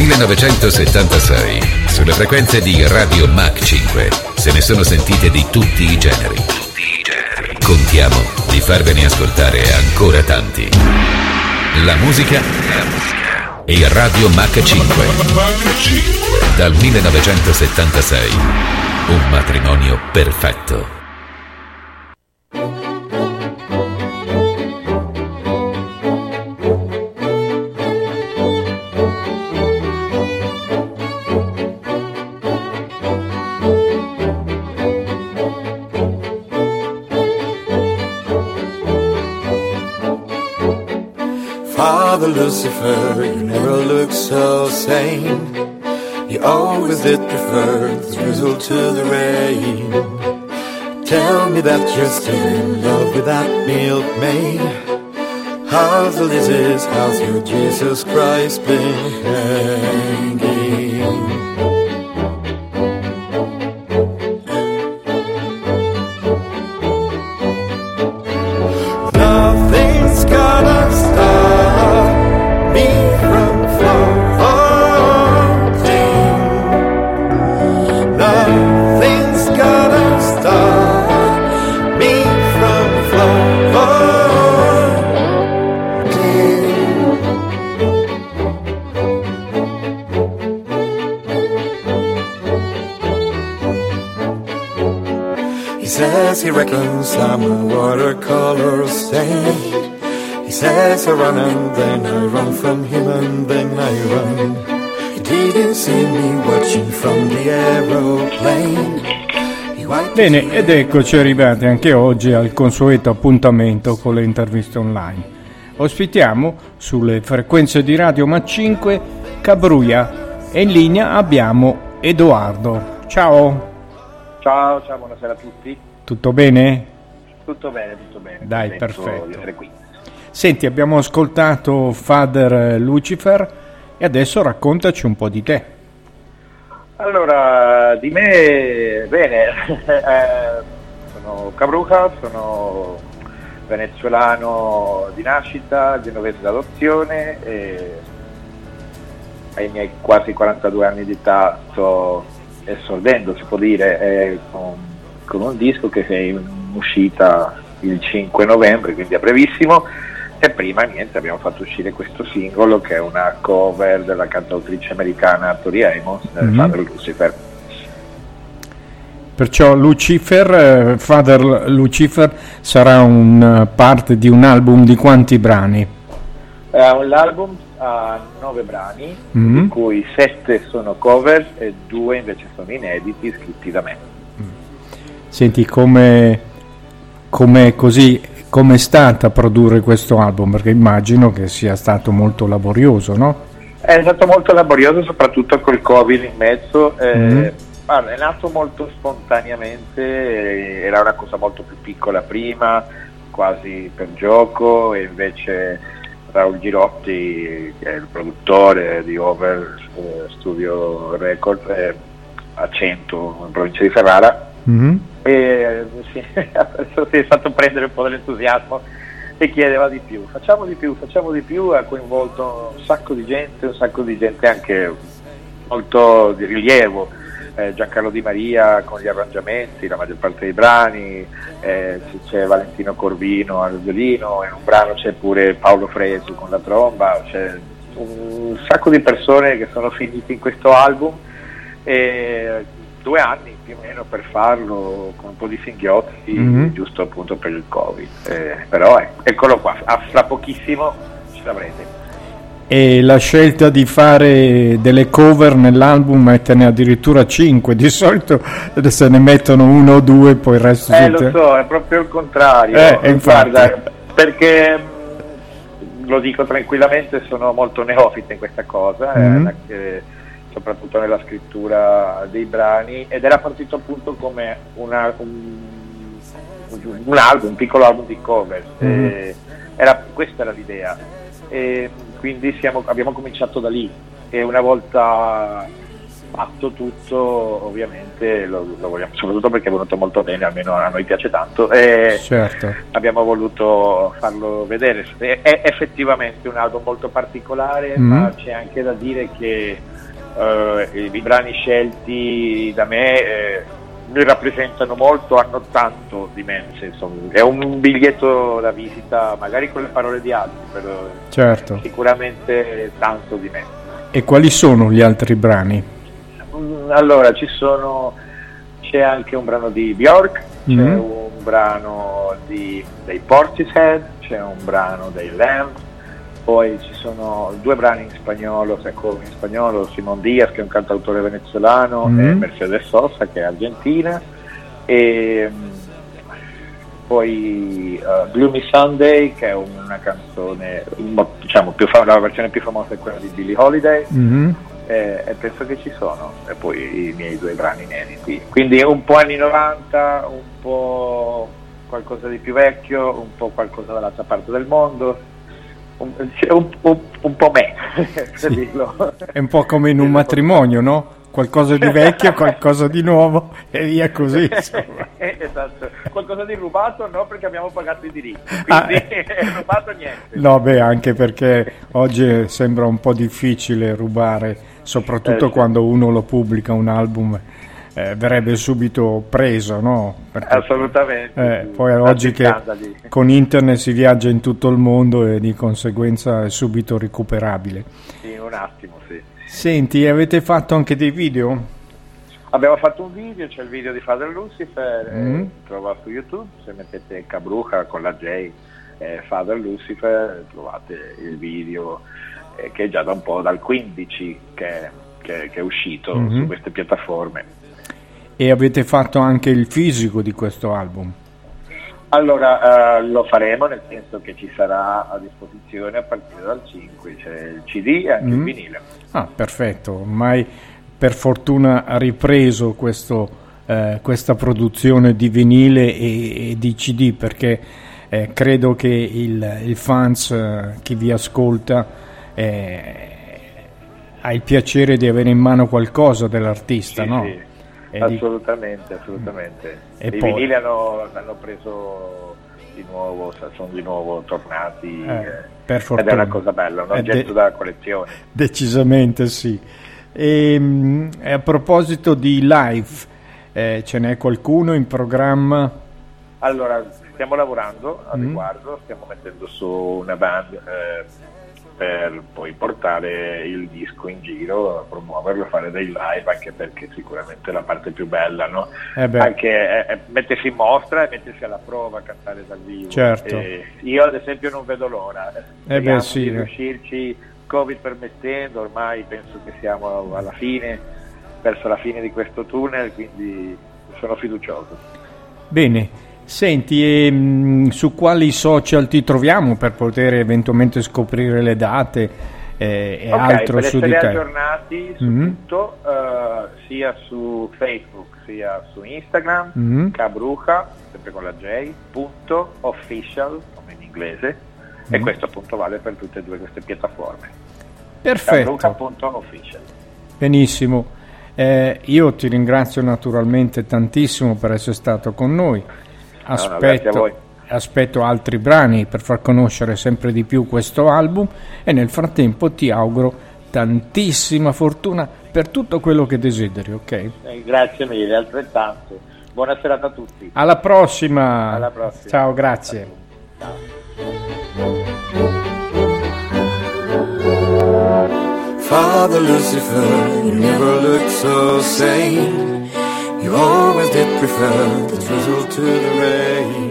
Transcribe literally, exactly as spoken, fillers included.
millenovecentosettantasei, sulle frequenze di Radio Mach cinque, se ne sono sentite di tutti i generi. Contiamo di farvene ascoltare ancora tanti. La musica e Radio Mach cinque. Dal millenovecentosettantasei, un matrimonio perfetto. Father Lucifer, you never look so sane. You always did prefer the drizzle to the rain. Tell me that you're still in love with that milkmaid. How's the Lizzies, how's your Jesus Christ been hanging? Nothing's gonna stop me from floating. Nothing's gonna stop me from floating. He says he reckons I'm a watercolor stain. He says I run and then I run from him and then I run. He didn't see me watching from the aeroplane. Bene, ed eccoci arrivati anche oggi al consueto appuntamento con le interviste online. Ospitiamo sulle frequenze di Radio Mach cinque Cabruia e in linea abbiamo Edoardo. Ciao. Ciao, ciao, buonasera a tutti. Tutto bene? Tutto bene, tutto bene. Dai, Contento perfetto. di essere qui. Senti, abbiamo ascoltato Father Lucifer e adesso raccontaci un po' di te. Allora, di me, bene, eh, sono Cabruja, sono venezuelano di nascita, genovese d'adozione e ai miei quasi quarantadue anni di età sto esordendo, si può dire, eh, con, con un disco che è in uscita il cinque novembre, quindi a brevissimo. E prima niente, abbiamo fatto uscire questo singolo che è una cover della cantautrice americana Tori Amos, mm-hmm. Father Lucifer. Perciò Lucifer, eh, Father Lucifer sarà un parte di un album di quanti brani? È un album a nove brani, mm-hmm. di cui sette sono cover e due invece sono inediti, scritti da me. Senti, come come così com'è stata produrre questo album? Perché immagino che sia stato molto laborioso, no? È stato molto laborioso, soprattutto col Covid in mezzo. Eh, mm-hmm. Allora, è nato molto spontaneamente, era una cosa molto più piccola prima, quasi per gioco, e invece Raul Girotti, che è il produttore di Over eh, Studio Record, eh, a Cento, in provincia di Ferrara, mm-hmm. e sì, adesso si è fatto prendere un po' dell'entusiasmo e chiedeva di più, facciamo di più, facciamo di più, ha coinvolto un sacco di gente, un sacco di gente anche molto di rilievo, eh, Giancarlo Di Maria con gli arrangiamenti, la maggior parte dei brani, eh, c'è Valentino Corvino al violino, in un brano c'è pure Paolo Fresu con la tromba, c'è un sacco di persone che sono finite in questo album, e due anni più o meno per farlo, con un po' di singhiozzi, mm-hmm. giusto appunto per il Covid, eh, però eh, eccolo qua, fra pochissimo ce l'avrete. E la scelta di fare delle cover nell'album, metterne addirittura cinque, di solito se ne mettono uno o due, poi il resto eh tutte... lo so, è proprio il contrario, eh, guarda, perché lo dico tranquillamente, sono molto neofita in questa cosa, mm-hmm. eh, soprattutto nella scrittura dei brani, ed era partito appunto come una, un, un album, un piccolo album di cover, mm-hmm. eh, era, questa era l'idea, e quindi siamo, abbiamo cominciato da lì, e una volta fatto tutto ovviamente lo, lo vogliamo, soprattutto perché è venuto molto bene, almeno a noi piace tanto, e certo. abbiamo voluto farlo vedere. È, è effettivamente un album molto particolare, mm-hmm. ma c'è anche da dire che uh, i, i brani scelti da me eh, mi rappresentano molto, hanno tanto di me, nel senso, è un biglietto da visita, magari con le parole di altri, però certo. Sicuramente tanto di me. E quali sono gli altri brani? Allora, ci sono, c'è anche un brano di Björk, c'è mm-hmm. un brano di, dei Portishead, c'è un brano dei Lamb, poi ci sono due brani in spagnolo, in spagnolo Simón Díaz, che è un cantautore venezuelano, mm-hmm. e Mercedes Sosa, che è argentina, e poi uh, Gloomy Sunday, che è una canzone, diciamo, più fam- la versione più famosa è quella di Billie Holiday, mm-hmm. e, e penso che ci sono, e poi i miei due brani inediti. Quindi un po' anni novanta, un po' qualcosa di più vecchio, un po' qualcosa dall'altra parte del mondo. Un, un, un, un po' me, per dirlo. È un po' come in un matrimonio, no? Qualcosa di vecchio, qualcosa di nuovo e via così. Esatto, qualcosa di rubato no, perché abbiamo pagato i diritti, quindi ah, eh. rubato niente. No, beh, anche perché oggi sembra un po' difficile rubare, soprattutto eh, sì. quando uno lo pubblica un album. Eh, verrebbe subito preso, no? Perché, assolutamente. Eh, poi oggi che scandali. Con internet si viaggia in tutto il mondo e di conseguenza è subito recuperabile. In un attimo, sì. Senti, avete fatto anche dei video? Abbiamo fatto un video, c'è il video di Father Lucifer, mm. eh, trova su YouTube, se mettete Cabruja con la J, eh, Father Lucifer, trovate il video eh, che è già da un po', dal quindici che, che, che è uscito mm-hmm. su queste piattaforme. E avete fatto anche il fisico di questo album? Allora, uh, lo faremo, nel senso che ci sarà a disposizione a partire dal cinque, c'è il C D e anche mm. il vinile. Ah, perfetto, ormai per fortuna ha ripreso questo, eh, questa produzione di vinile e, e di C D, perché eh, credo che il, il fans, eh, chi vi ascolta, eh, ha il piacere di avere in mano qualcosa dell'artista, sì, no? Sì. Assolutamente, assolutamente. E I poi... vinili hanno, hanno preso di nuovo, sono di nuovo tornati, eh, eh, per fortuna. Ed è una cosa bella, un oggetto de- da collezione. Decisamente sì. E, e a proposito di live, eh, ce n'è qualcuno in programma? Allora, stiamo lavorando a mm. riguardo, stiamo mettendo su una band eh, per poi portare il disco in giro, promuoverlo, fare dei live, anche perché sicuramente è la parte più bella, no? Eh anche eh, mettersi in mostra e mettersi alla prova, cantare dal vivo. Certo. E io ad esempio non vedo l'ora, eh beh, sì, di eh. riuscirci, Covid permettendo, ormai penso che siamo alla fine, verso la fine di questo tunnel, quindi sono fiducioso. Bene. Senti, e, mh, su quali social ti troviamo per poter eventualmente scoprire le date eh, e okay, altro per su di te? Per essere aggiornati su mm-hmm. tutto, uh, sia su Facebook sia su Instagram, mm-hmm. Cabruja, sempre con la J, punto official, come in inglese, mm-hmm. e questo appunto vale per tutte e due queste piattaforme. Perfetto. Cabruja punto official. Benissimo. Eh, io ti ringrazio naturalmente tantissimo per essere stato con noi. Aspetto, no, no, aspetto altri brani per far conoscere sempre di più questo album e nel frattempo ti auguro tantissima fortuna per tutto quello che desideri, ok? Eh, grazie mille, altrettanto. Buona serata a tutti. Alla prossima. Alla prossima. Ciao, grazie. Ciao. Father Lucifer, you never look so sane. You always did prefer the drizzle to the rain.